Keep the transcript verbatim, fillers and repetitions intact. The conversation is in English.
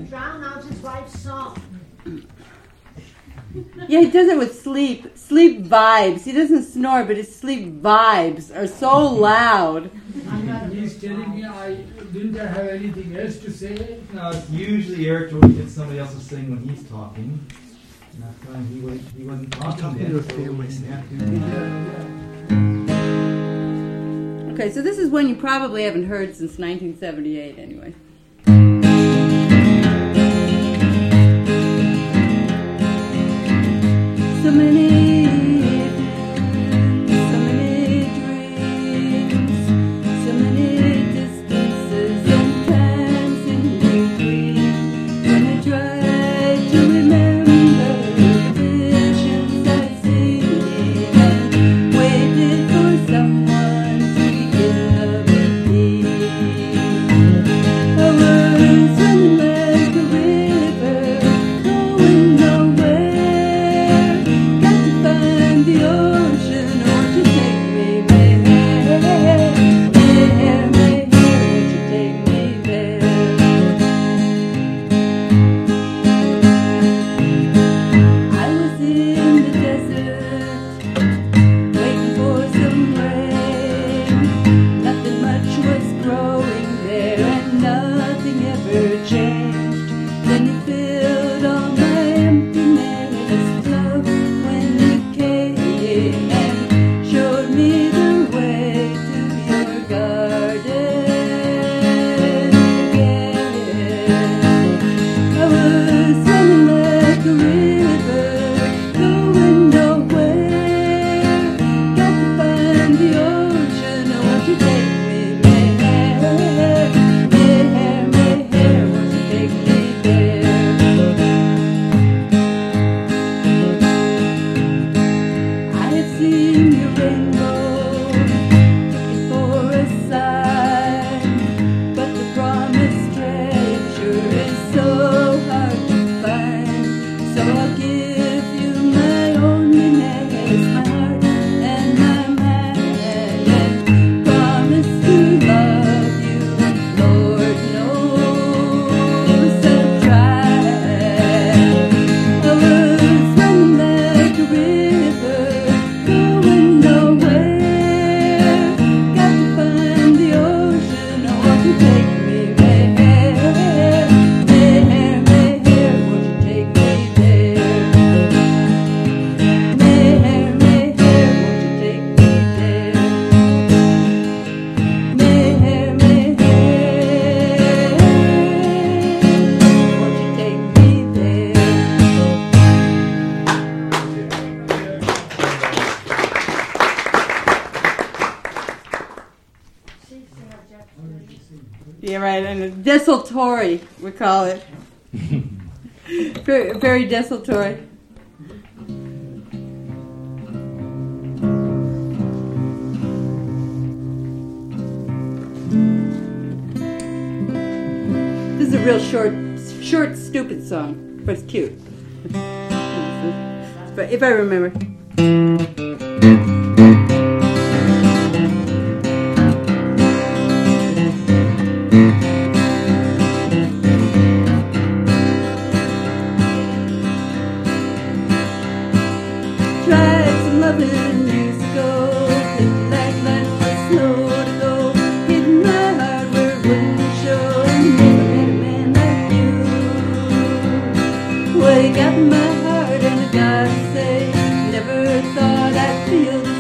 drown out his wife's song. Yeah, he does it with sleep. Sleep vibes. He doesn't snore, but his sleep vibes are so loud. He's telling me I didn't I have anything else to say. No, it's usually Eric will get somebody else to sing when he's talking. And that time he wasn't, he wasn't talking, talking to a family. Okay, so this is one you probably haven't heard since nineteen seventy-eight anyway. So many, so many dreams, so many distances and times in between. When I try to remember the visions I've seen and waited for someone to begin love with me. I was running like a river, going nowhere. The ocean, won't you take me there? There, there, won't you take me there? I was in the desert, waiting for some rain. Nothing much was growing there, and nothing ever changed. Then you filled all my emptiness, love, when you came and showed me the way to your garden again. I was running like a river, going nowhere. Got to find the ocean, won't you take me there? There, there, won't you take me there? I have seen your rainbow, looking for a sign, but the promised treasure is so hard to find. So I'll give you my loneliness, my heart and my mind, and promise to love you. Lord knows I've tried. I was running like a river, going nowhere. Got to find the ocean, won't you take me there? There, there, won't you take me there? There, there, won't you take me there? There, there, won't you take me there? Yeah, right, and a desultory, we call it. very, very desultory. This is a real short, short, stupid song, but it's cute. But if I remember. Tried some loving years ago, didn't like life was slow to go. Hidden my heart where it wouldn't show. Never met a man like you. Well, you got my heart, and I gotta say, never thought I'd feel the